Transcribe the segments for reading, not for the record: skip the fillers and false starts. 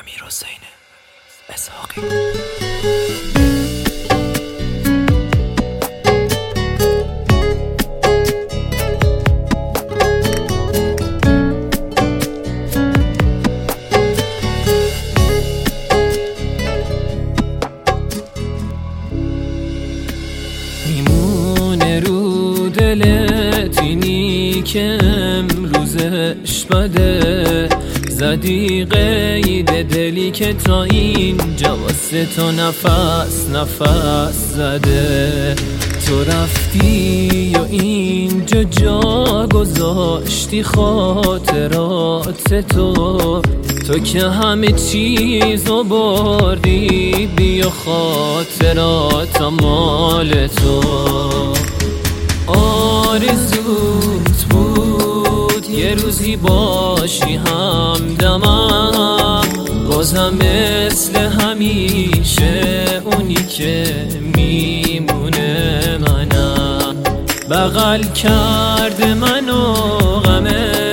امیرحسین اسحاقی. میمونه رو دلت اینی که امروزش بده، زدی قید دلی که تا اینجا واسه تو نفس نفس زده. تو رفتی و اینجا جا گذاشتی خاطرات تو که همه چیزو بردی، بیا خاطرات مال تو. آرزوت بود یه روزی باشی همدمم، بازم مثل همیشه اونی که میمونه منم. بغل کرده منو غم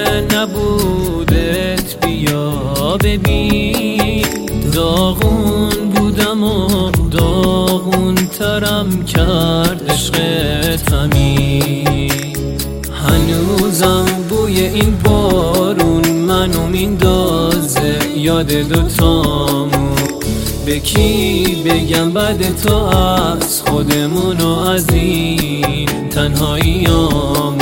نبودت، بیا ببین داغون بودم و داغون ترم کرد عشقت همین. هنوزم بوی این بارون منو میندازه یاد دوتامون. به کی بگم بعد تو از خودمون و از این تنهاییامون.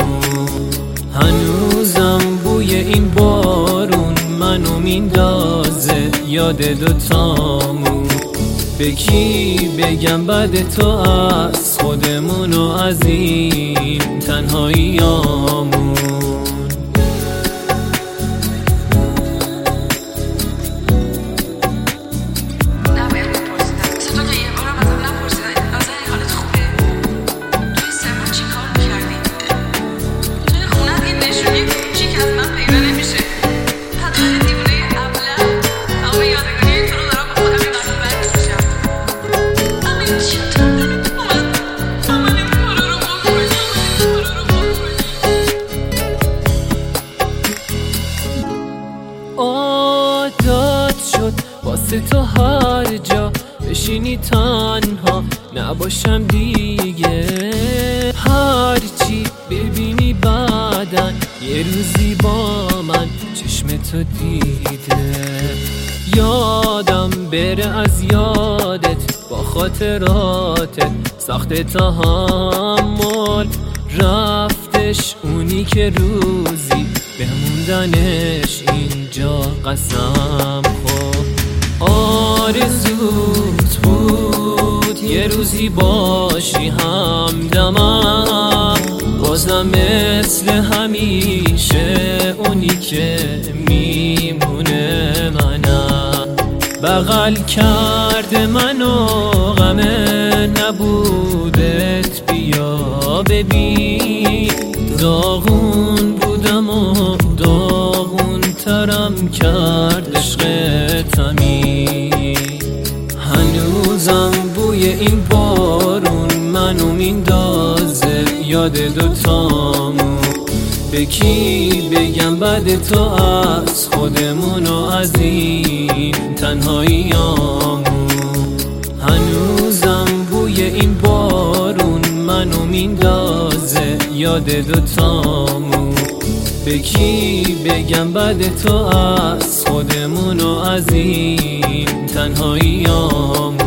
هنوزم بوی این بارون منو میندازه یاد دوتامون. به کی بگم بعد تو از خودمون و از این تنهاییامون. عادت شد واسه تو هر جا بشینی تنها نباشم دیگه. هرچی ببینی بعدن یه روزی با من چشم تو دیده. یادم بره از یادت با خاطراتت سخت تحمل. رفتش اونی که روزی بموندنش اینجا قسم خورد. آرزوت بود یه روزی باشی همدمم، بازم مثل همیشه اونی که میمونه منم. بغل کرده منو غم نبودت، بیا ببین داغون بودم و داغون ترم کرد عشقت همین. هنوزم بوی این بارون منو میندازه یاد دوتامون. به کی بگم بعد تو از خودمون و از این تنهاییامون. هنوزم بوی این بارون منو میندازه یاد دوتامون. به کی بگم بعد تو از خودمون و از این تنهاییامون.